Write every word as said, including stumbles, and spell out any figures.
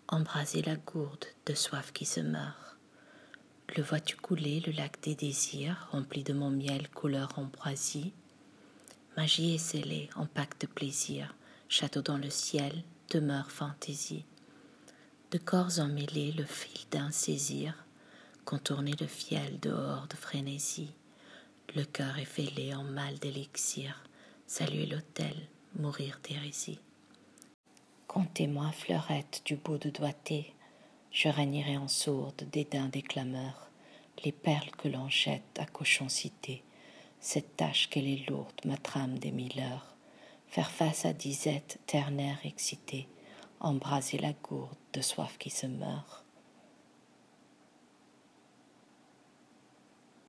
embraser la gourde de soif qui se meurt. Le vois-tu couler, le lac des désirs, rempli de mon miel couleur ambroisie? Magie est scellée en pacte de plaisir, château dans le ciel, demeure fantaisie. De corps emmêlés, le fil d'un saisir, contourné de fiel dehors de frénésie. Le cœur est fêlé en mal d'élixir, saluer l'autel, mourir d'hérésie. Contez-moi, fleurette du beau de doigté, je régnerai en sourde dédain des clameurs, les perles que l'on jette à cochon cité, cette tâche qu'elle est lourde, ma trame des mille heures, faire face à disette ternaire excitée, embraser la gourde de soif qui se meurt.